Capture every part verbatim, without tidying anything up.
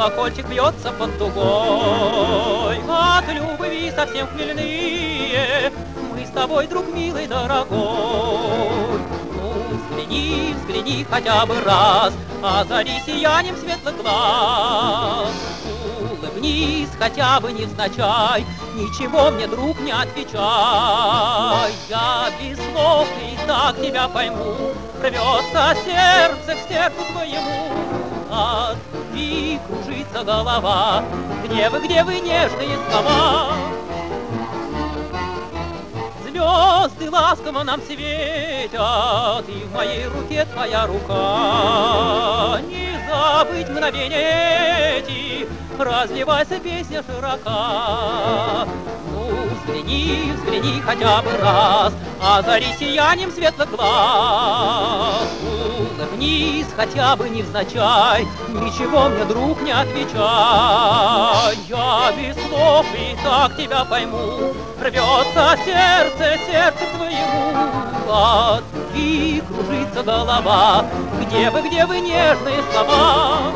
колокольчик бьется под дугой. От любви совсем хмельные мы с тобой, друг милый, дорогой. Ну, взгляни, взгляни хотя бы раз, озари сиянием светлых глаз. Улыбнись хотя бы невзначай, ничего мне, друг, не отвечай. Я без слов и так тебя пойму, рвется сердце к сердцу твоему. От любви кружится голова, где вы, где вы, нежные слова? Звезды ласково нам светят, и в моей руке твоя рука. Не забыть мгновенья эти, разливайся песня широка. Ну, взгляни, взгляни хотя бы раз, озари сиянием светлых глаз. Улыбнись хотя бы невзначай, ничего мне, друг, не отвечай. Я без слов и так тебя пойму, рвется сердце, сердце твоему. От любви кружится голова, где вы, где вы, нежные слова?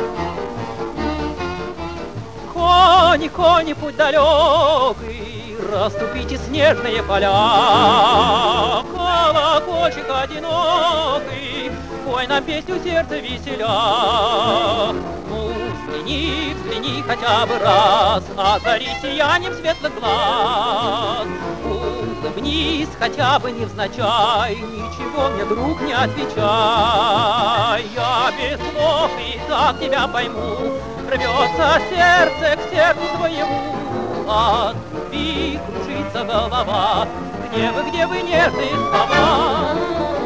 Кони, кони, путь далекий, расступите снежные поля. Колокольчик одинокий, пой нам песню сердца веселя. Ну, взгляни, взгляни хотя бы раз, озари сиянием светлых глаз. Улыбнись хотя бы невзначай, ничего мне, друг, не отвечай. Я без слов и так тебя пойму, рвется сердце к сердцу твоему. От любви кружится голова, где вы, где вы, нежные слова?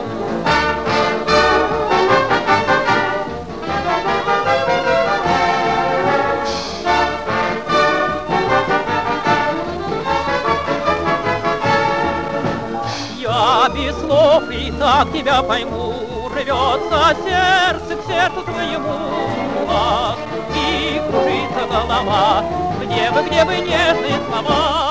Я без слов и так тебя пойму, рвется сердце к сердцу твоему. От любви кружится голова, где вы, где вы, нежные слова?